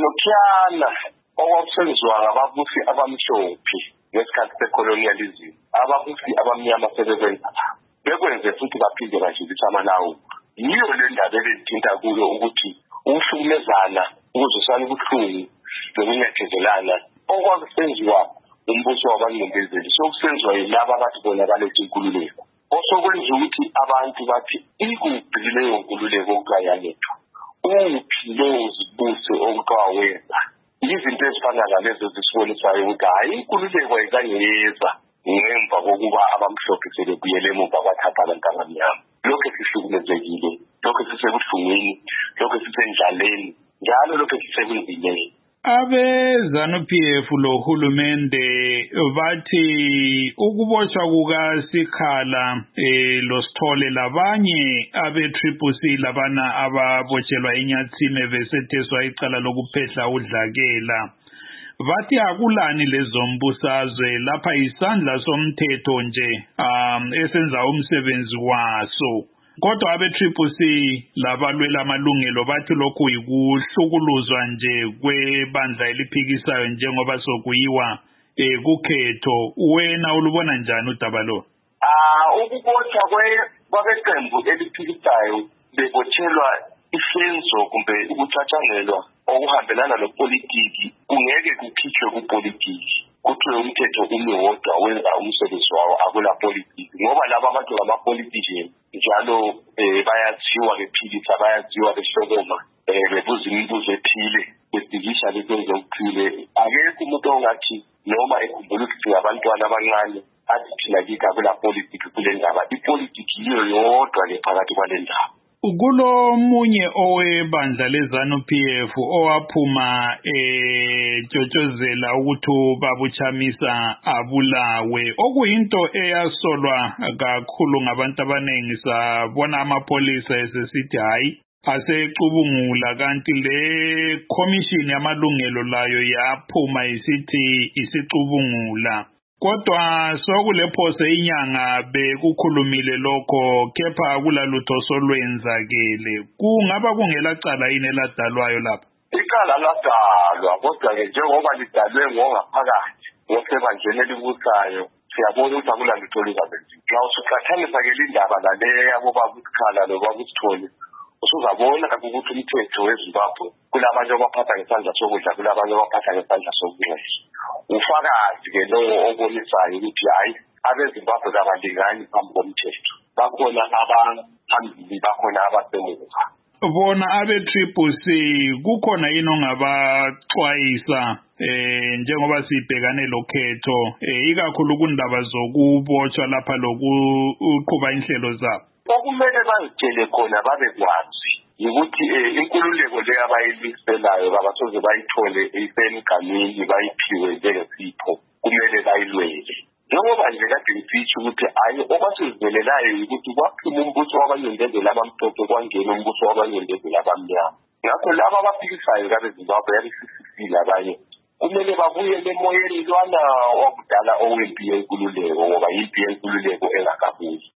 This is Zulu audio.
lokhuyana okwakusenziwa ngababusi abamhlophe ngesikhathi secolonialism, ababusi abamnyama sebekwenza bekwenze futhi baphinde bajikisa amalawulo. Yiyo le ndaba ebethinta kuyo ukuthi ukuhlukumezana, ukuzwisana ubuhlungu nokunyathezelana okwakusenziwa umbuso wabanqembezeli sokusenziwa yilaba abathi bona baletha inkululeko. Osokwenza ukuthi abantu bathi ikuphi leyo nkululeko okuyalethwa, uphi lowo zibuso okwawenza. Izinto ezifana nalezo zisibonisayo ukuthi hayi inkululeko ayikangeyeza ngemva kokuba abamhlophe sebebuyele emuva bathatha abantu abamnyama. Lokho sihlukumezekile, lokho sisebuhlungwini, lokho sisendlaleni, njalo lokho sisebunzimeni. Abe-ZANU-PF lohulumende bathi ukuboshwa kukaSikhala loSithole labanye abe-CCC labana ababotshelwa eNyathime besetheswa icala lokuphehla udlakela. Bathi akulani lezombusazwe lapha isandla somthetho nje esenza umsebenzi waso. Kodwa abe-CCC labalwela amalungelo bathi lokhu yikuhlukuluzwa nje kwebandla eliphikisayo njengoba sokuyiwa kukhetho. Wena ulubona njani udaba lo? Ukubotshwa kwabeqembu eliphikisayo bebotshelwa isenzo kumbe ukucatshangelwa okuhambelana nopolitiki kungeke kukhitshwe kupolitiki. Kuthiwe umthetho ume wodwa wenza umsebenzi wawo akula politiki, ngoba laba abantu ngama-politician njalo bayaziwa bephikisa, bayaziwa behlokoma, bebuza imibuzo ethile, bebhikisha besenze okuthile. Akekho umuntu ongathi noma ekhumbula ukuthi ngabantwana abancane athi thina kithi akula politiki kule ndaba. Ipolitiki yiyo yodwa le phakathi kwale ndaba. Kulo munye owebandla leZANU-PF owaphuma jotshozela ukuthi babuchamisa abulawe, okuyinto eyasolwa kakhulu ngabantu abaningi. Sabona amapolisa esesithi hayi asecubungula, kanti le commission yamalungelo layo yaphuma isithi isicubungula. Kodwa sokulephose inyanga bekukhulumile lokho, kepha akulalutho solwenzakele. Kungaba kungelacala yini eladalwayo lapha? Icala ladalwa, kodwa-ke njengoba lidalwe ngongaphakathi ngosebandleni elibusayo, siyabona ukuthi akulalutho oluzakwenziwa. Nxa usuqathanisa-ke lindaba nale yabobaba uSikhala nobaba uSithole, usuzabona ukuthi umthetho weZimbabwe kulabanye abaphatha ngesandla sokudla, kulabanye abaphatha ngesandla sokunxele. Ufakazi-ke lowo obonisayo ukuthi hayi abeZimbabwe kabalingani phambi komthetho. Bakhona abaphambili, bakhona abasemuva. Bona abe-CCC kukhona yini ongabaxwayisa njengoba sibhekane lokhetho ikakhulu kundaba zokubotshwa lapha lokuqhuba inhlelo zabo? Okumele bazitshele khona babekwazi ukuthi inkululeko le abayiliselayo babasoze bayithole isemgameni bayiphiwe njengesipho, kumele bayilwele. Njengoba nje kade ngisitsho ukuthi hayi okwasizelelayo ukuthi kwaphuma umbuso wabanyembezeli abamhlophe kwangena umbuso wabanyembezeli abamnyama. Ngakho laba abaphikisayo kabeZimbabwe yali-CCC labanye kumele babuyele emoyeni lwana wakudala owempi yenkululeko, ngoba impi yenkululeko engakabuyi.